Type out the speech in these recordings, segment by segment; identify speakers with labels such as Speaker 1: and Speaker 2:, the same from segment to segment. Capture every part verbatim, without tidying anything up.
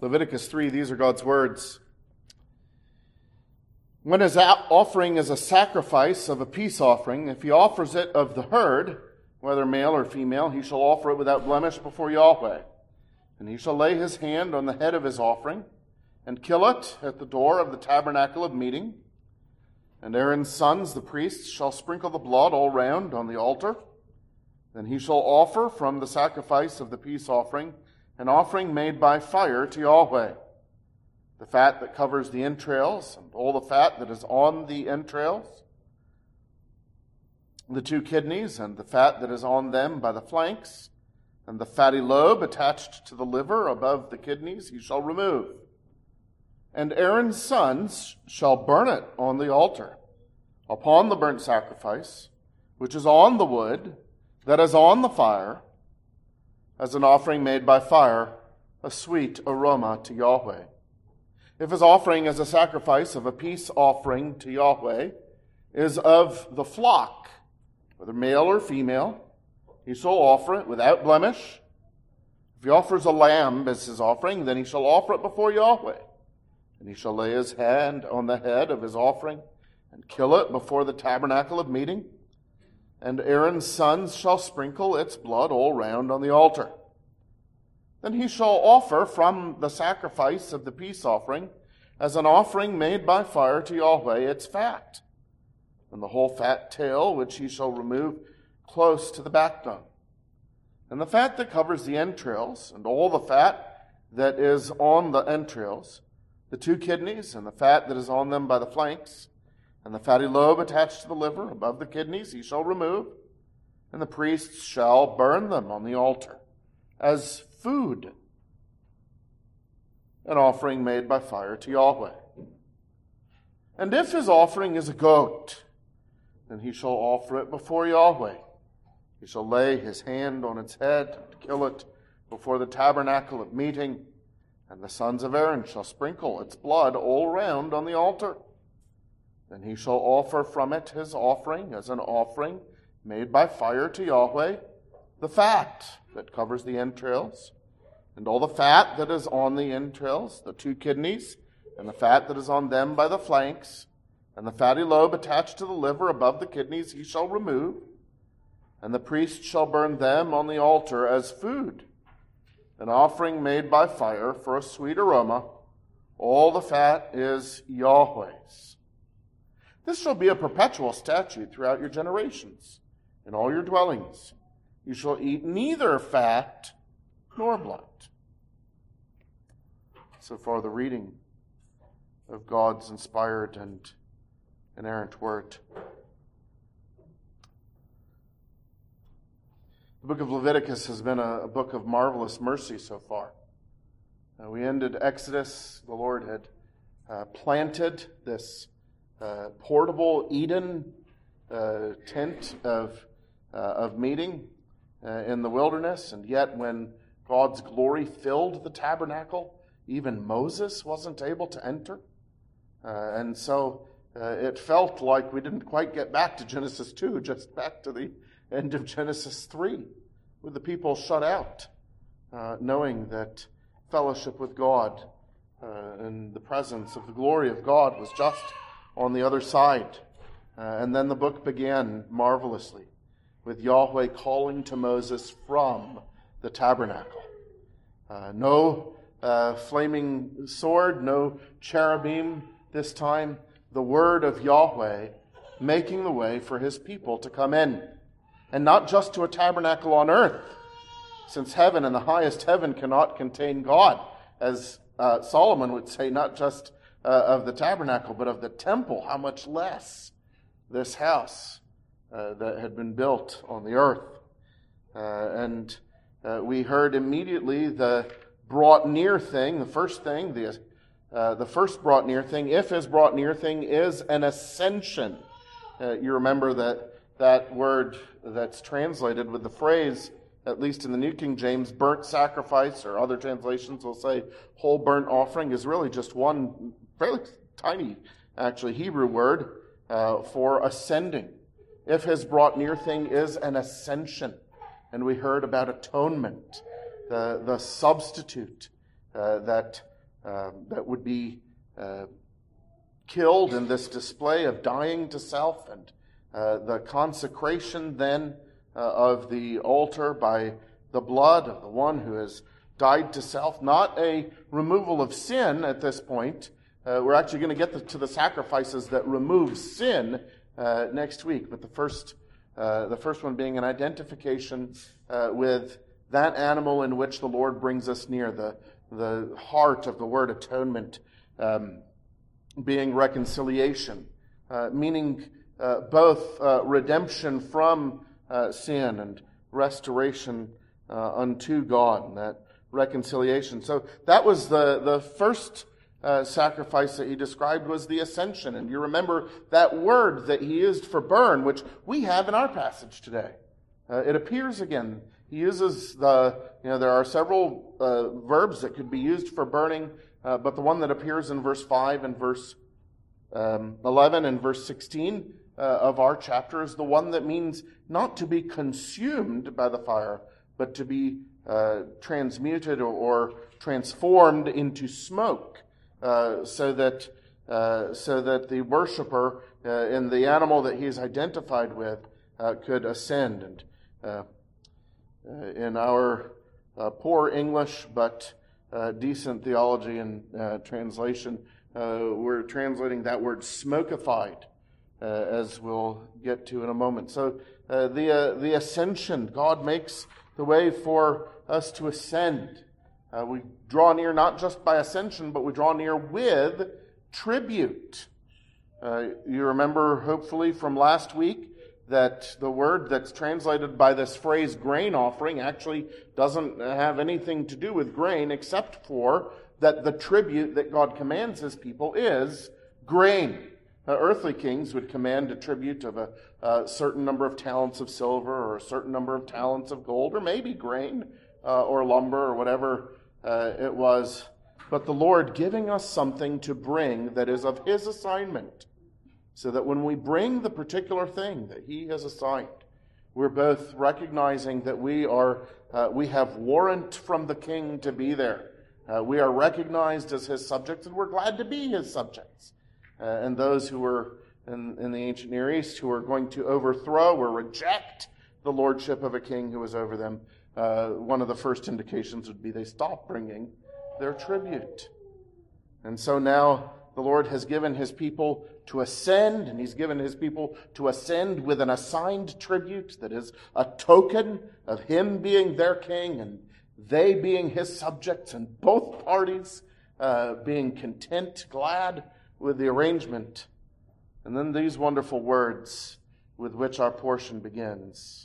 Speaker 1: Leviticus three, these are God's words. When his offering is a sacrifice of a peace offering, if he offers it of the herd, whether male or female, he shall offer it without blemish before Yahweh. And he shall lay his hand on the head of his offering, and kill it at the door of the tabernacle of meeting. And Aaron's sons, the priests, shall sprinkle the blood all round on the altar. Then he shall offer from the sacrifice of the peace offering an offering made by fire to Yahweh. The fat that covers the entrails, and all the fat that is on the entrails, the two kidneys, and the fat that is on them by the flanks, and the fatty lobe attached to the liver above the kidneys, he shall remove. And Aaron's sons shall burn it on the altar, upon the burnt sacrifice, which is on the wood, that is on the fire, as an offering made by fire, a sweet aroma to Yahweh. If his offering as a sacrifice of a peace offering to Yahweh is of the flock, whether male or female, he shall offer it without blemish. If he offers a lamb as his offering, then he shall offer it before Yahweh. And he shall lay his hand on the head of his offering, and kill it before the tabernacle of meeting. And Aaron's sons shall sprinkle its blood all round on the altar. Then he shall offer from the sacrifice of the peace offering, as an offering made by fire to Yahweh, its fat, and the whole fat tail, which he shall remove close to the backbone, and the fat that covers the entrails, and all the fat that is on the entrails, the two kidneys, and the fat that is on them by the flanks, and the fatty lobe attached to the liver above the kidneys, he shall remove, and the priests shall burn them on the altar as food, an offering made by fire to Yahweh. And if his offering is a goat, then he shall offer it before Yahweh. He shall lay his hand on its head and kill it before the tabernacle of meeting, and the sons of Aaron shall sprinkle its blood all round on the altar. Then he shall offer from it his offering as an offering made by fire to Yahweh, the fat that covers the entrails, and all the fat that is on the entrails, the two kidneys, and the fat that is on them by the flanks, and the fatty lobe attached to the liver above the kidneys he shall remove, and the priest shall burn them on the altar as food, an offering made by fire for a sweet aroma. All the fat is Yahweh's. This shall be a perpetual statute throughout your generations, in all your dwellings. You shall eat neither fat nor blood. So far, the reading of God's inspired and inerrant word. The book of Leviticus has been a, a book of marvelous mercy so far. Uh, we ended Exodus. The Lord had uh, planted this uh, portable Eden uh, tent of, uh, of meeting uh, in the wilderness, and yet when God's glory filled the tabernacle, even Moses wasn't able to enter. Uh, and so uh, it felt like we didn't quite get back to Genesis two, just back to the end of Genesis three, with the people shut out, uh, knowing that fellowship with God uh, and the presence of the glory of God was just on the other side. Uh, and then the book began marvelously with Yahweh calling to Moses from the tabernacle. Uh, no uh, flaming sword, no cherubim this time. The word of Yahweh making the way for his people to come in. And not just to a tabernacle on earth, since heaven and the highest heaven cannot contain God, as uh, Solomon would say, not just uh, of the tabernacle, but of the temple, how much less this house uh, that had been built on the earth. Uh, and uh, we heard immediately the brought near thing, the first thing, the, uh, the first brought near thing, if his brought near thing is an ascension. Uh, you remember that that word that's translated with the phrase, at least in the New King James, burnt sacrifice, or other translations will say whole burnt offering, is really just one fairly tiny, actually, Hebrew word uh, for ascending. If his brought near thing is an ascension. And we heard about atonement, the, the substitute uh, that uh, that would be uh, killed in this display of dying to self, and uh, the consecration then uh, of the altar by the blood of the one who has died to self. Not a removal of sin at this point. Uh, we're actually going to get the, to the sacrifices that remove sin uh, next week, but the first uh, the first one being an identification uh, with that animal in which the Lord brings us near, the the heart of the word atonement, um, being reconciliation, uh, meaning uh, both uh, redemption from uh, sin and restoration uh, unto God, and that reconciliation. So that was the, the first uh, sacrifice that he described, was the ascension. And you remember that word that he used for burn, which we have in our passage today. Uh, it appears again. He uses the, you know, there are several uh, verbs that could be used for burning, uh, but the one that appears in verse five and verse um, eleven and verse sixteen uh, of our chapter is the one that means not to be consumed by the fire, but to be uh, transmuted or, or transformed into smoke, uh, so that uh, so that the worshiper uh, in the animal that he is identified with uh, could ascend. And uh, Uh, in our uh, poor English but uh, decent theology and uh, translation, uh, we're translating that word smokified, uh, as we'll get to in a moment. So uh, the uh, the ascension, God makes the way for us to ascend. Uh, we draw near not just by ascension, but we draw near with tribute. Uh, you remember, hopefully, from last week, that the word that's translated by this phrase grain offering actually doesn't have anything to do with grain, except for that the tribute that God commands his people is grain. Uh, earthly kings would command a tribute of a, a certain number of talents of silver or a certain number of talents of gold, or maybe grain uh, or lumber or whatever uh, it was. But the Lord giving us something to bring that is of his assignment, so that when we bring the particular thing that he has assigned, we're both recognizing that we are uh, we have warrant from the king to be there. Uh, we are recognized as his subjects, and we're glad to be his subjects. Uh, and those who were in, in the ancient Near East who were going to overthrow or reject the lordship of a king who was over them, uh, one of the first indications would be they stopped bringing their tribute. And so now the Lord has given his people to ascend, and he's given his people to ascend with an assigned tribute that is a token of him being their king and they being his subjects, and both parties uh, being content, glad with the arrangement. And then these wonderful words with which our portion begins.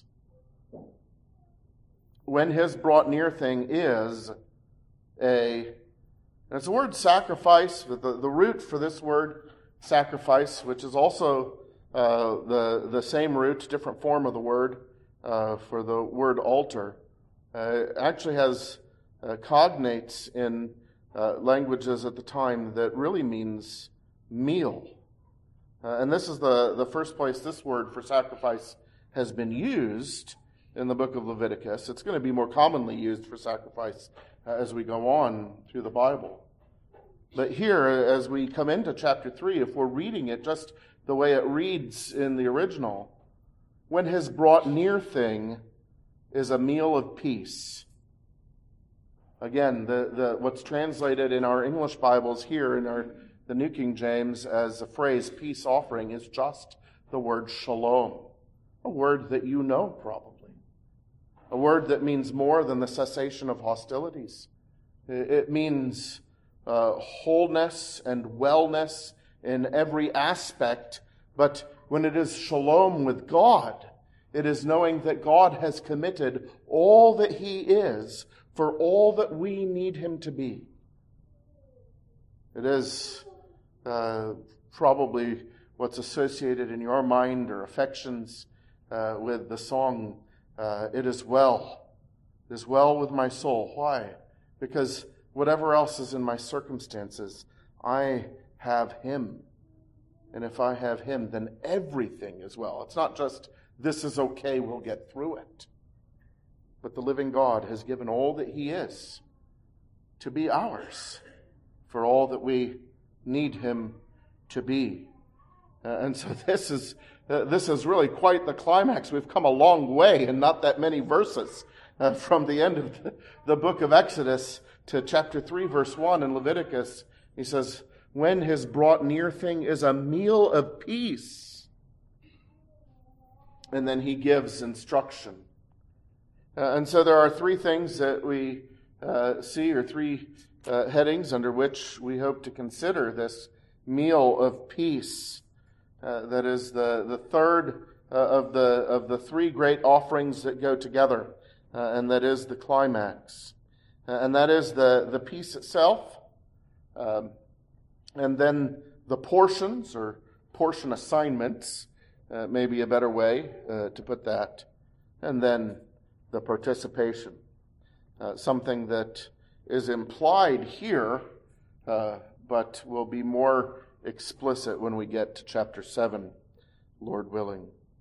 Speaker 1: When his brought near thing is a... And it's the word sacrifice, the, the root for this word, sacrifice, which is also uh, the, the same root, different form of the word uh, for the word altar, uh, actually has uh, cognates in uh, languages at the time that really means meal. Uh, and this is the, the first place this word for sacrifice has been used in the book of Leviticus. It's going to be more commonly used for sacrifice as we go on through the Bible. But here, as we come into chapter three, if we're reading it just the way it reads in the original, when his brought near thing is a meal of peace. Again, the, the what's translated in our English Bibles here, in our the New King James, as the phrase peace offering is just the word shalom, a word that you know probably. A word that means more than the cessation of hostilities. It means uh, wholeness and wellness in every aspect. But when it is shalom with God, it is knowing that God has committed all that he is for all that we need him to be. It is uh, probably what's associated in your mind or affections uh, with the song, Uh, it is well. It is well with my soul. Why? Because whatever else is in my circumstances, I have him. And if I have him, then everything is well. It's not just, this is okay, we'll get through it. But the living God has given all that he is to be ours for all that we need him to be. Uh, and so this is uh, this is really quite the climax. We've come a long way in not that many verses uh, from the end of the, the book of Exodus to chapter three, verse one in Leviticus. He says, when his brought near thing is a meal of peace. And then he gives instruction. Uh, and so there are three things that we uh, see, or three uh, headings under which we hope to consider this meal of peace. Uh, that is the, the third uh, of the of the three great offerings that go together, uh, and that is the climax. Uh, and that is the, the peace itself, um, and then the portions, or portion assignments, uh, may be a better way uh, to put that, and then the participation. Uh, something that is implied here, uh, but will be more explicit when we get to chapter seven, Lord willing.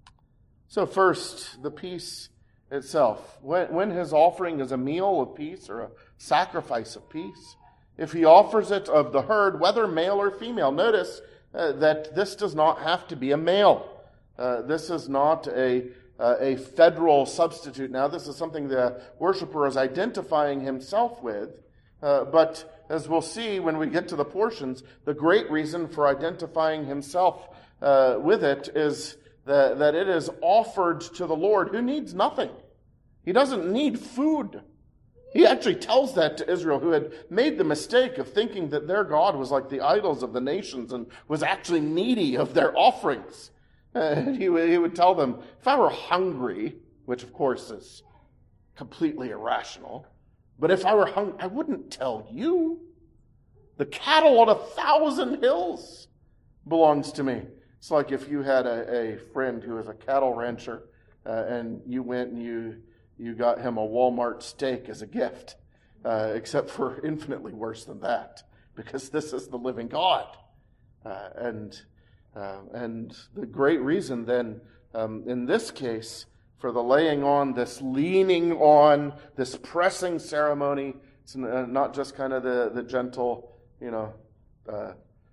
Speaker 1: So first, the peace itself. When, when his offering is a meal of peace or a sacrifice of peace, if he offers it of the herd, whether male or female, notice uh, that this does not have to be a male. Uh, this is not a, uh, a federal substitute. Now, this is something the worshiper is identifying himself with, uh, but as we'll see when we get to the portions, the great reason for identifying himself uh, with it is that, that it is offered to the Lord, who needs nothing. He doesn't need food. He actually tells that to Israel, who had made the mistake of thinking that their God was like the idols of the nations and was actually needy of their offerings. Uh, he, would, he would tell them, if I were hungry, which of course is completely irrational, but if I were hungry, I wouldn't tell you. The cattle on a thousand hills belongs to me. It's like if you had a, a friend who is a cattle rancher uh, and you went and you you got him a Walmart steak as a gift, uh, except for infinitely worse than that, because this is the living God. Uh, and uh, and the great reason then, um, in this case, for the laying on, this leaning on, this pressing ceremony, it's not just kind of the, the gentle, you know, uh,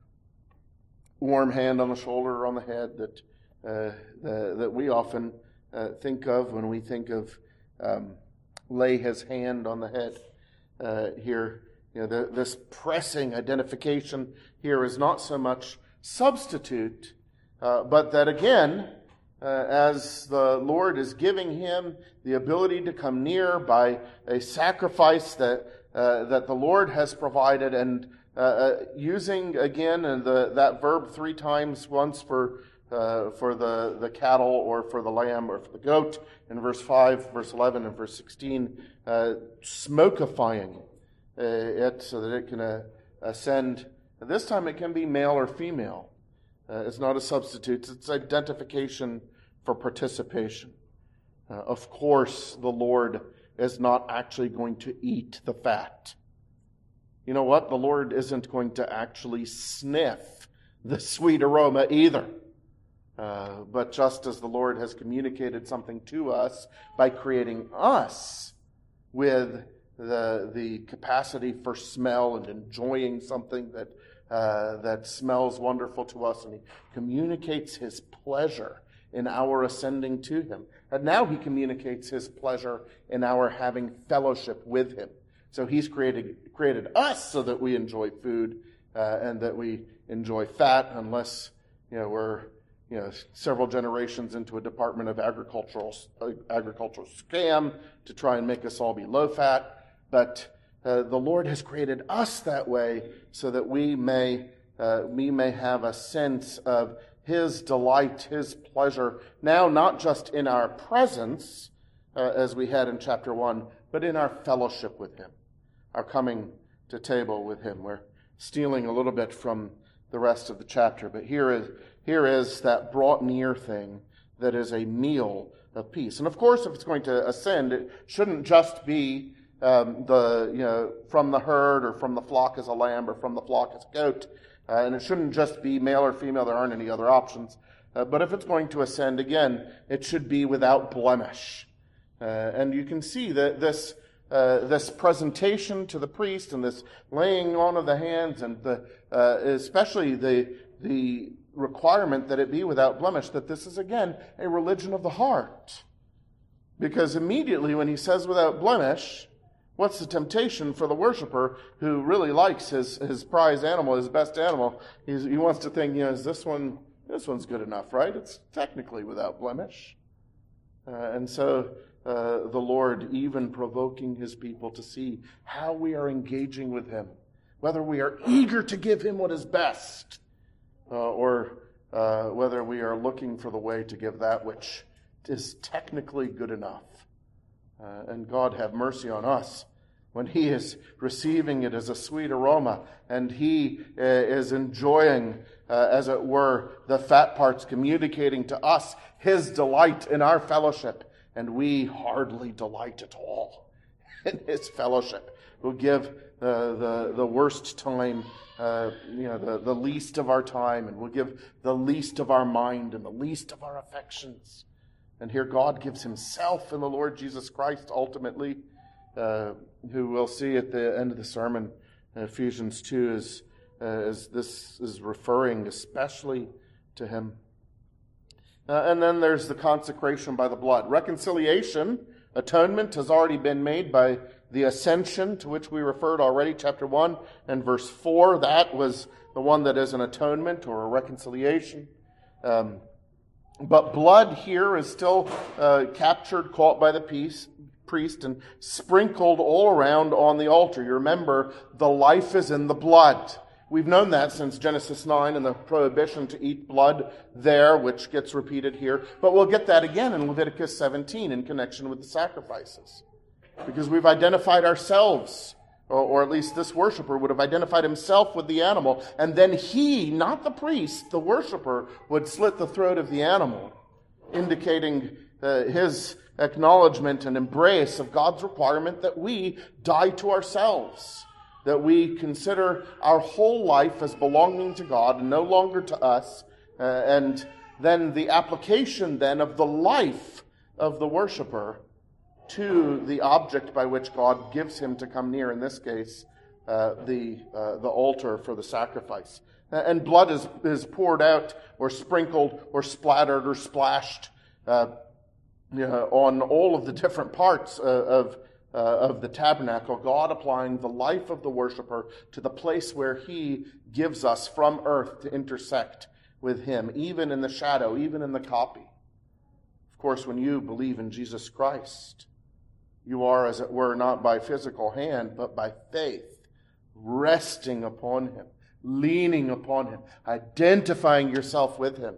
Speaker 1: warm hand on the shoulder or on the head that uh, the, that we often uh, think of when we think of um, lay his hand on the head. Uh, here, you know, the, this pressing identification here is not so much substitute, uh, but that again, Uh, as the Lord is giving him the ability to come near by a sacrifice that uh, that the Lord has provided, and uh, uh, using again the, that verb three times, once for uh, for the, the cattle or for the lamb or for the goat in verse five, verse eleven, and verse sixteen, uh, smokifying uh, it so that it can uh, ascend. This time it can be male or female. Uh, it's not a substitute. It's identification for participation. Uh, of course, the Lord is not actually going to eat the fat. You know what? The Lord isn't going to actually sniff the sweet aroma either. Uh, but just as the Lord has communicated something to us by creating us with the, the capacity for smell and enjoying something that Uh, that smells wonderful to us, and he communicates his pleasure in our ascending to him. And now he communicates his pleasure in our having fellowship with him. So he's created created us so that we enjoy food uh, and that we enjoy fat, unless you know we're you know several generations into a Department of Agricultural uh, agricultural scam to try and make us all be low fat. But Uh, the Lord has created us that way so that we may uh, we may have a sense of his delight, his pleasure, now not just in our presence, uh, as we had in chapter one, but in our fellowship with him, our coming to table with him. We're stealing a little bit from the rest of the chapter, but here is here is that brought near thing that is a meal of peace. And of course, if it's going to ascend, it shouldn't just be Um, the you know from the herd or from the flock as a lamb or from the flock as a goat, uh, and it shouldn't just be male or female. There aren't any other options. Uh, but if it's going to ascend again, it should be without blemish. Uh, and you can see that this uh, this presentation to the priest and this laying on of the hands, and the uh, especially the the requirement that it be without blemish, that this is again a religion of the heart. Because immediately when he says without blemish, what's the temptation for the worshiper who really likes his, his prize animal, his best animal? He's, he wants to think, you know, is this one, this one's good enough, right? It's technically without blemish. Uh, and so uh, the Lord even provoking his people to see how we are engaging with him, whether we are eager to give him what is best, uh, or uh, whether we are looking for the way to give that which is technically good enough. Uh, and God have mercy on us when he is receiving it as a sweet aroma, and he uh, is enjoying, uh, as it were, the fat parts, communicating to us his delight in our fellowship, and we hardly delight at all in his fellowship. We'll give uh, the, the worst time, uh, you know, the, the least of our time, and we'll give the least of our mind and the least of our affections. And here God gives himself in the Lord Jesus Christ ultimately, uh, who we'll see at the end of the sermon, Ephesians two, is, uh, as this is referring especially to him. Uh, and then there's the consecration by the blood. Reconciliation, atonement has already been made by the ascension, to which we referred already, chapter one and verse four. That was the one that is an atonement or a reconciliation. Um, But blood here is still uh, captured, caught by the piece, priest, and sprinkled all around on the altar. You remember, the life is in the blood. We've known that since Genesis nine and the prohibition to eat blood there, which gets repeated here. But we'll get that again in Leviticus seventeen in connection with the sacrifices. Because we've identified ourselves, or, or at least this worshiper would have identified himself with the animal, and then he, not the priest, the worshiper, would slit the throat of the animal, indicating uh, his acknowledgement and embrace of God's requirement that we die to ourselves, that we consider our whole life as belonging to God and no longer to us, uh, and then the application then of the life of the worshiper to the object by which God gives him to come near, in this case, uh, the uh, the altar for the sacrifice. And blood is, is poured out or sprinkled or splattered or splashed uh, you know, on all of the different parts uh, of, uh, of the tabernacle, God applying the life of the worshiper to the place where he gives us from earth to intersect with him, even in the shadow, even in the copy. Of course, when you believe in Jesus Christ, you are, as it were, not by physical hand, but by faith, resting upon him, leaning upon him, identifying yourself with him.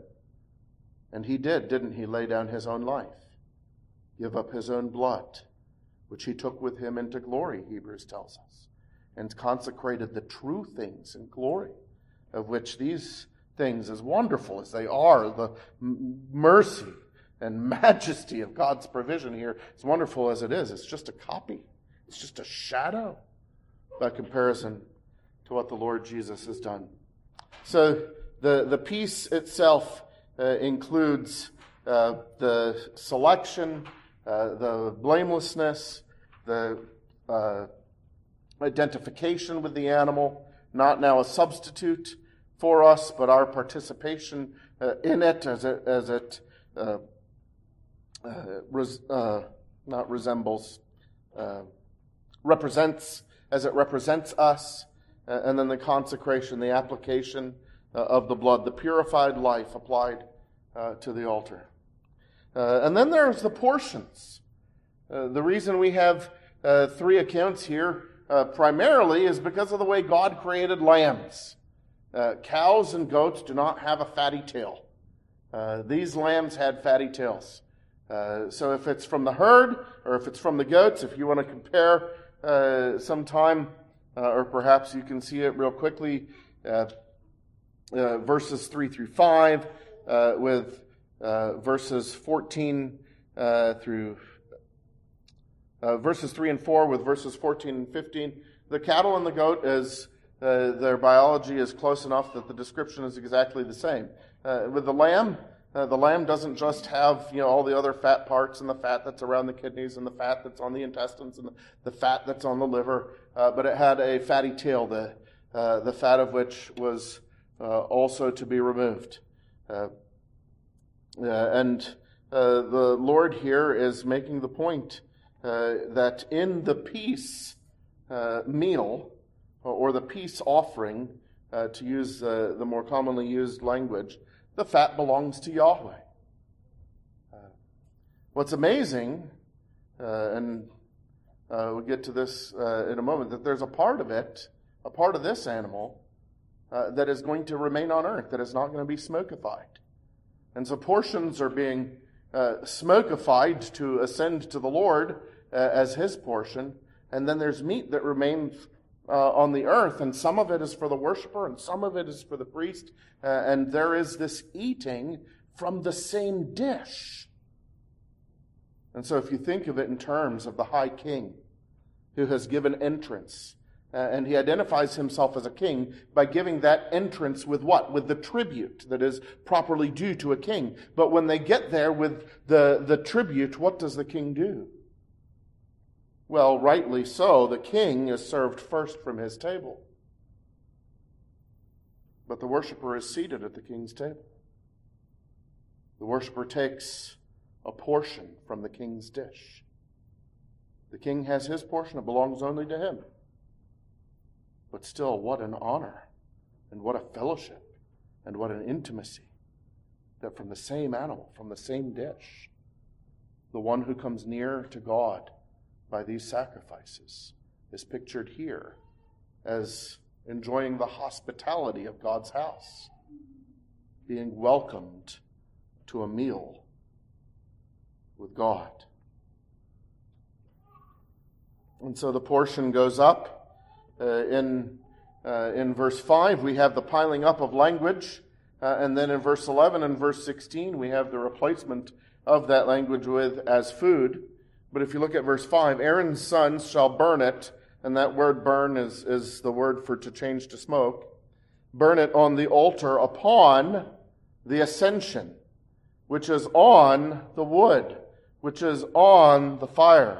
Speaker 1: And he did, didn't he, lay down his own life, give up his own blood, which he took with him into glory, Hebrews tells us, and consecrated the true things in glory, of which these things, as wonderful as they are, the m- mercy and majesty of God's provision here, as wonderful as it is, it's just a copy. It's just a shadow by comparison to what the Lord Jesus has done. So the, the piece itself uh, includes uh, the selection, uh, the blamelessness, the uh, identification with the animal, not now a substitute for us, but our participation uh, in it as it, as it uh, Uh, res, uh, not resembles, uh, represents, as it represents us, uh, and then the consecration, the application uh, of the blood, the purified life applied uh, to the altar. Uh, and then there's the portions. Uh, the reason we have uh, three accounts here uh, primarily is because of the way God created lambs. Uh, cows and goats do not have a fatty tail. Uh, these lambs had fatty tails. Uh, so if it's from the herd or if it's from the goats, if you want to compare uh, sometime, uh, or perhaps you can see it real quickly, uh, uh, verses three through five uh, with uh, verses fourteen uh, through uh, verses three and four with verses fourteen and fifteen. The cattle and the goat, is uh, their biology is close enough that the description is exactly the same. Uh, with the lamb, Uh, the lamb doesn't just have, you know, all the other fat parts and the fat that's around the kidneys and the fat that's on the intestines and the, the fat that's on the liver, uh, but it had a fatty tail, the uh, the fat of which was uh, also to be removed. Uh, uh, and uh, the Lord here is making the point uh, that in the peace uh, meal, or the peace offering, uh, to use uh, the more commonly used language, the fat belongs to Yahweh. Uh, what's amazing, uh, and uh, we'll get to this uh, in a moment, that there's a part of it, a part of this animal, uh, that is going to remain on earth, that is not going to be smokified. And so portions are being uh, smokified to ascend to the Lord uh, as his portion, and then there's meat that remains Uh, on the earth, and some of it is for the worshiper, and some of it is for the priest, uh, and there is this eating from the same dish. And so if you think of it in terms of the high king who has given entrance, uh, and he identifies himself as a king by giving that entrance with what? With the tribute that is properly due to a king. But when they get there with the, the tribute, what does the king do? Well, rightly so, the king is served first from his table. But the worshiper is seated at the king's table. The worshiper takes a portion from the king's dish. The king has his portion, it belongs only to him. But still, what an honor, and what a fellowship, and what an intimacy, that from the same animal, from the same dish, the one who comes near to God by these sacrifices is pictured here as enjoying the hospitality of God's house, being welcomed to a meal with God. And so the portion goes up. Uh, in, uh, in verse five, we have the piling up of language. Uh, and then in verse eleven and verse sixteen, we have the replacement of that language with as food. But if you look at verse five, Aaron's sons shall burn it, and that word burn is, is the word for to change to smoke, burn it on the altar upon the ascension, which is on the wood, which is on the fire,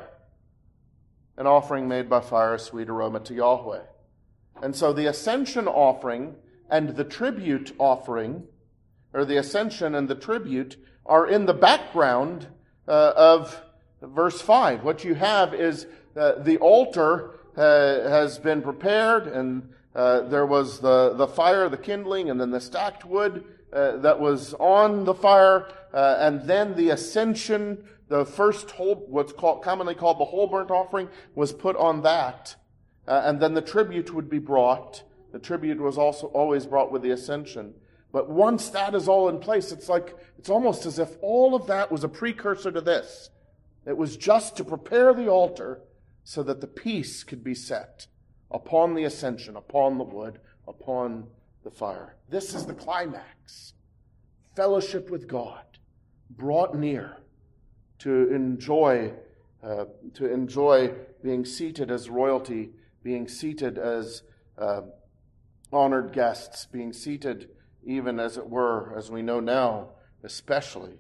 Speaker 1: an offering made by fire, a sweet aroma to Yahweh. And so the ascension offering and the tribute offering, or the ascension and the tribute, are in the background uh, of verse five. What you have is uh, the altar uh, has been prepared, and uh, there was the, the fire, the kindling, and then the stacked wood uh, that was on the fire, uh, and then the ascension, the first whole, what's called commonly called the whole burnt offering, was put on that, uh, and then the tribute would be brought. The tribute was also always brought with the ascension. But once that is all in place, it's like it's almost as if all of that was a precursor to this. It was just to prepare the altar so that the peace could be set upon the ascension, upon the wood, upon the fire. This is the climax. Fellowship with God, brought near to enjoy, uh, to enjoy being seated as royalty, being seated as uh, honored guests, being seated even as it were, as we know now, especially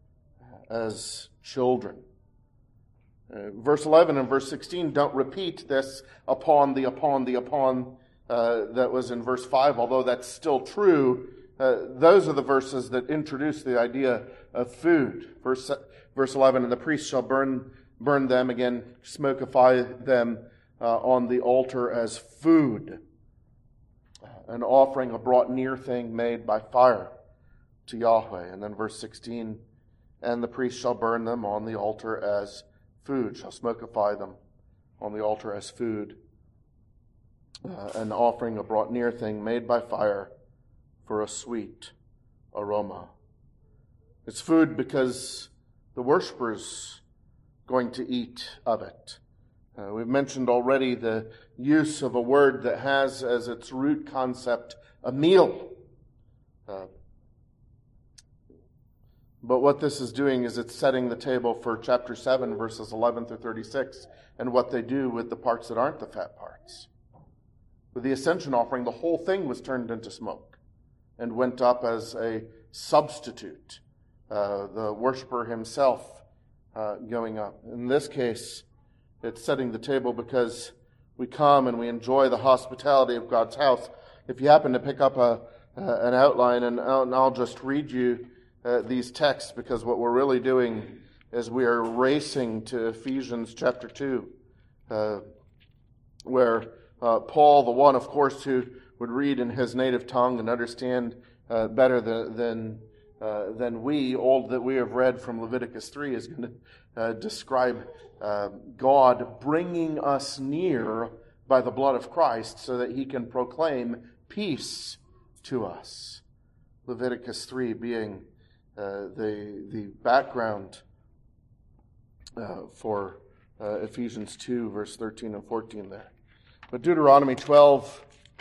Speaker 1: as children. Uh, verse eleven and verse sixteen don't repeat this upon the, upon the, upon uh, that was in verse five, although that's still true. Uh, those are the verses that introduce the idea of food. Verse, verse eleven, and the priest shall burn, burn them, again, smokify them uh, on the altar as food. An offering, a brought near thing made by fire to Yahweh. And then verse sixteen, and the priest shall burn them on the altar as food, shall smokify them on the altar as food. Uh, an offering, a brought near thing made by fire for a sweet aroma. It's food because the worshiper's going to eat of it. Uh, we've mentioned already the use of a word that has as its root concept a meal. Uh, but what this is doing is it's setting the table for chapter seven, verses eleven through thirty-six, and what they do with the parts that aren't the fat parts. With the ascension offering, the whole thing was turned into smoke and went up as a substitute uh, the worshiper himself uh, going up. In this case, it's setting the table because we come and we enjoy the hospitality of God's house. If you happen to pick up a uh, an outline, and I'll, and I'll just read you uh, these texts, because what we're really doing is we are racing to Ephesians chapter two, uh, where uh, Paul, the one, of course, who would read in his native tongue and understand uh, better than than, uh, than we, all that we have read from Leviticus three, is going to uh, describe uh, God bringing us near by the blood of Christ so that he can proclaim peace to us. Leviticus three being uh, the the background uh, for uh, Ephesians two, verse thirteen and fourteen there. But Deuteronomy twelve,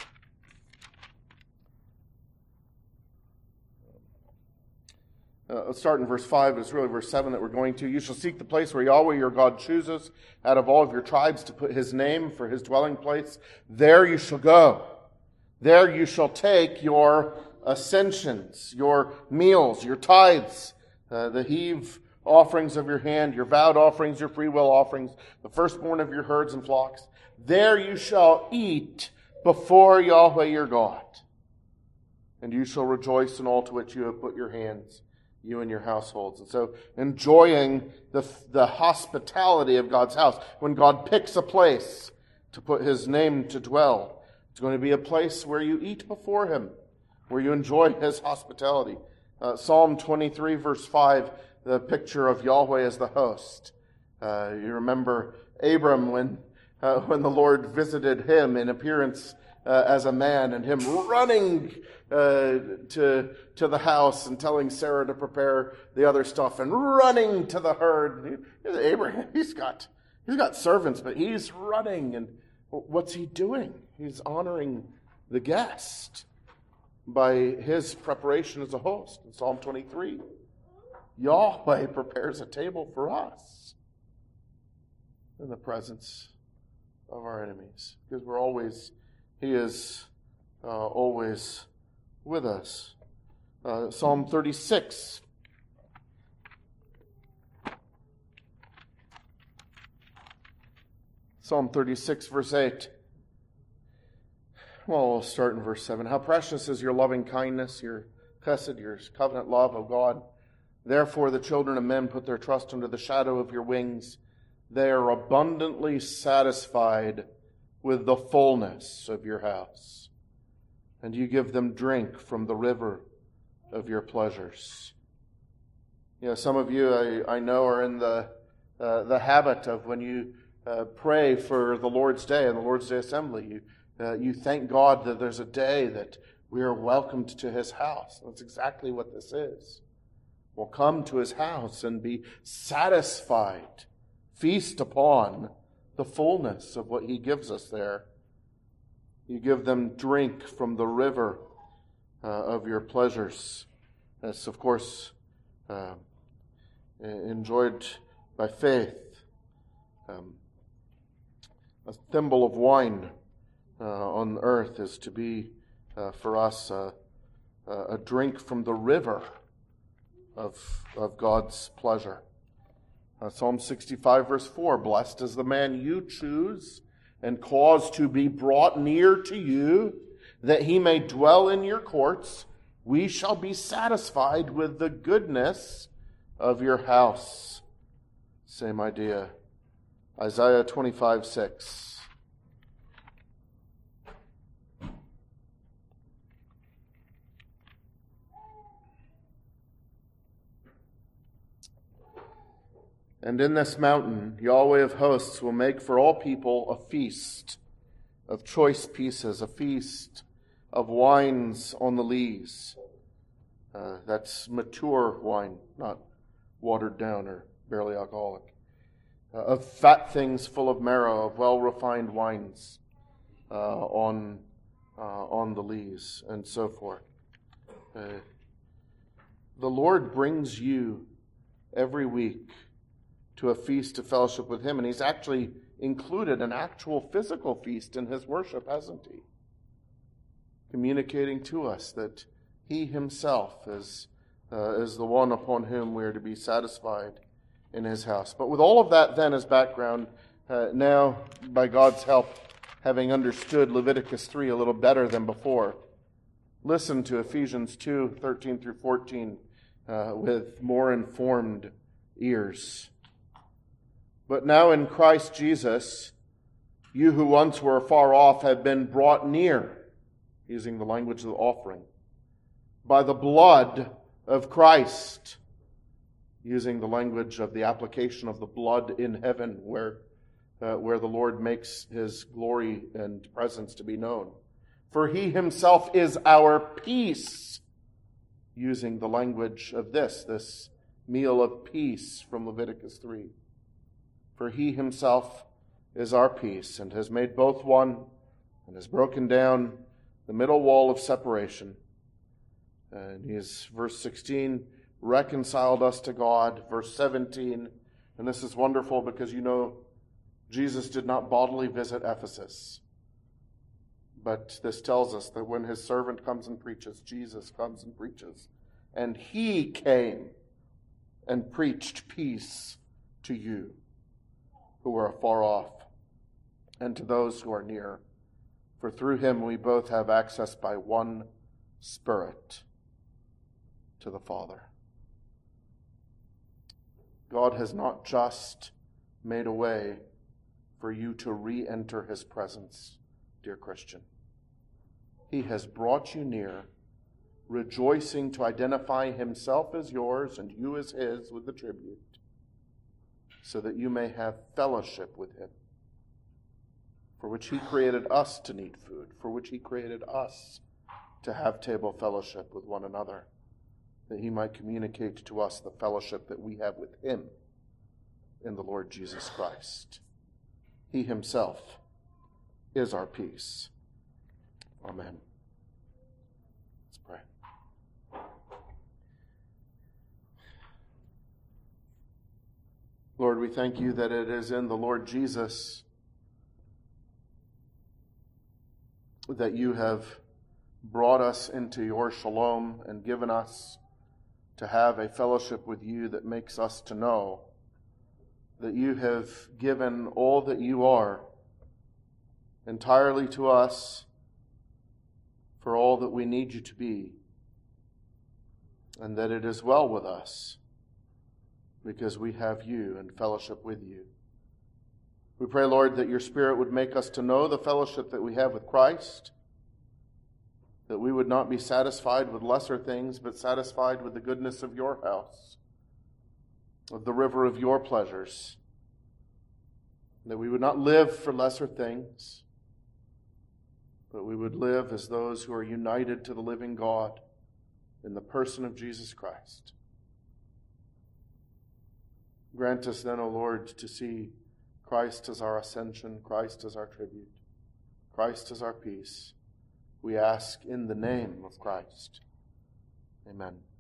Speaker 1: uh, let's start in verse five, but it's really verse seven that we're going to. You shall seek the place where Yahweh your God chooses out of all of your tribes to put his name for his dwelling place. There you shall go. There you shall take your ascensions, your meals, your tithes, uh, the heave offerings of your hand, your vowed offerings, your freewill offerings, the firstborn of your herds and flocks. There you shall eat before Yahweh your God, and you shall rejoice in all to which you have put your hands, you and your households. And so enjoying the, the hospitality of God's house. When God picks a place to put his name to dwell, it's going to be a place where you eat before him, where you enjoy his hospitality. Uh, Psalm twenty-three, verse five, the picture of Yahweh as the host. Uh, you remember Abram when uh, when the Lord visited him in appearance uh, as a man, and him running uh, to to the house and telling Sarah to prepare the other stuff, and running to the herd. Abraham, he's got he's got servants, but he's running, and what's he doing? He's honoring the guest by his preparation as a host. In Psalm twenty-three, Yahweh prepares a table for us in the presence of our enemies, because we're always, he is uh, always with us. Uh, Psalm thirty-six. Psalm thirty-six, verse eight. Well, we'll start in verse seven. How precious is your loving kindness, your chesed, your covenant love, O God. Therefore the children of men put their trust under the shadow of your wings. They are abundantly satisfied with the fullness of your house, and you give them drink from the river of your pleasures. You know, some of you I, I know are in the uh, the habit of, when you uh, pray for the Lord's Day and the Lord's Day assembly, you Uh, you thank God that there's a day that we are welcomed to his house. That's exactly what this is. We'll come to his house and be satisfied, feast upon the fullness of what he gives us there. You give them drink from the river uh, of your pleasures. That's, of course, uh, enjoyed by faith. Um, a thimble of wine Uh, on earth is to be uh, for us uh, uh, a drink from the river of of God's pleasure. Uh, Psalm sixty-five, verse four, blessed is the man you choose and cause to be brought near to you, that he may dwell in your courts. We shall be satisfied with the goodness of your house. Same idea. Isaiah twenty-five, six. And in this mountain, Yahweh of hosts will make for all people a feast of choice pieces, a feast of wines on the lees. Uh, that's mature wine, not watered down or barely alcoholic. Uh, of fat things full of marrow, of well-refined wines uh, on uh, on the lees, and so forth. Uh, the Lord brings you every week to a feast of fellowship with him, and he's actually included an actual physical feast in his worship, hasn't he? Communicating to us that he himself is uh, is the one upon whom we are to be satisfied in his house. But with all of that then as background, uh, now, by God's help, having understood Leviticus three a little better than before, listen to Ephesians two, thirteen through fourteen uh, with more informed ears. But now in Christ Jesus, you who once were far off have been brought near, using the language of the offering, by the blood of Christ, using the language of the application of the blood in heaven, where, uh, where the Lord makes his glory and presence to be known. For he himself is our peace, using the language of this, this meal of peace from Leviticus three. For he himself is our peace, and has made both one, and has broken down the middle wall of separation. And he is, verse sixteen, reconciled us to God. Verse seventeen, and this is wonderful because you know Jesus did not bodily visit Ephesus. But this tells us that when his servant comes and preaches, Jesus comes and preaches. And he came and preached peace to you who are afar off, and to those who are near. For through him we both have access by one Spirit to the Father. God has not just made a way for you to re-enter his presence, dear Christian. He has brought you near, rejoicing to identify himself as yours and you as his with the tribute, so that you may have fellowship with him, for which he created us to need food, for which he created us to have table fellowship with one another, that he might communicate to us the fellowship that we have with him in the Lord Jesus Christ. He himself is our peace. Amen. Let's pray. Lord, we thank you that it is in the Lord Jesus that you have brought us into your shalom and given us to have a fellowship with you that makes us to know that you have given all that you are entirely to us for all that we need you to be, and that it is well with us because we have you and fellowship with you. We pray, Lord, that your Spirit would make us to know the fellowship that we have with Christ, that we would not be satisfied with lesser things, but satisfied with the goodness of your house, of the river of your pleasures, that we would not live for lesser things, but we would live as those who are united to the living God in the person of Jesus Christ. Grant us then, O Lord, to see Christ as our ascension, Christ as our tribute, Christ as our peace. We ask in the name of Christ. Amen.